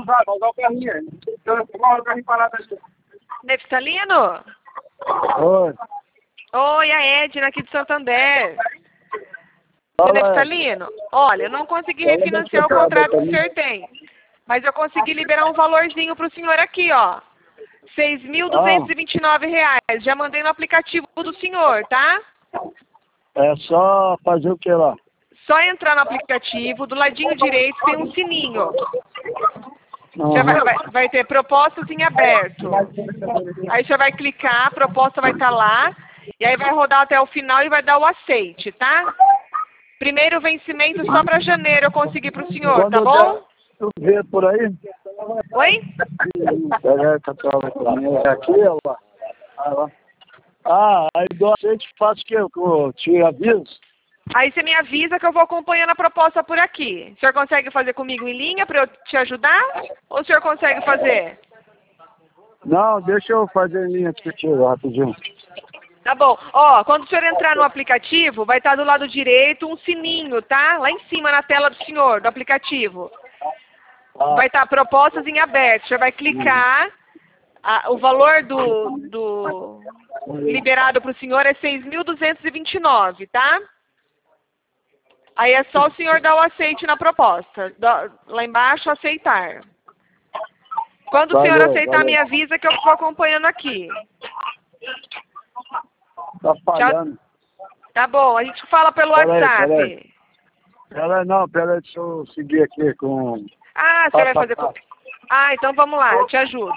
vai usar o carrinho aí. Uma hora o carrinho parado aqui. Neftalino? Oi. Oi, a Edna aqui de Santander. Seu Neftalino, olha, eu não consegui refinanciar o contrato que o senhor tem. Mas eu consegui liberar um valorzinho para o senhor aqui, ó. R$ 6.229. Já mandei no aplicativo do senhor, tá? É só fazer o que lá? Só entrar no aplicativo, do ladinho direito tem um sininho. Já vai ter propostas em aberto. Aí você vai clicar, a proposta vai estar lá, e aí vai rodar até o final e vai dar o aceite, tá? Primeiro vencimento só para janeiro eu consegui para o senhor, tá bom? Tu vê por aí? Oi? É aqui, ó. Aí do aceite faço o que? Eu te aviso? Aí você me avisa que eu vou acompanhando a proposta por aqui. O senhor consegue fazer comigo em linha para eu te ajudar? Ou o senhor consegue fazer? Não, deixa eu fazer em linha contigo, rapidinho. Tá bom. Ó, quando o senhor entrar no aplicativo, vai estar do lado direito um sininho, tá? Lá em cima na tela do senhor, do aplicativo. Vai estar propostas em aberto. O senhor vai clicar. O valor do liberado para o senhor é 6.229, tá? Aí é só o senhor dar o aceite na proposta. Lá embaixo, aceitar. Quando o senhor aceitar, me avisa que eu vou acompanhando aqui. Tá falhando. Tá bom, a gente fala pelo WhatsApp. Peraí, deixa eu seguir aqui com... Ah, você vai fazer com... Ah, então vamos lá, eu te ajudo.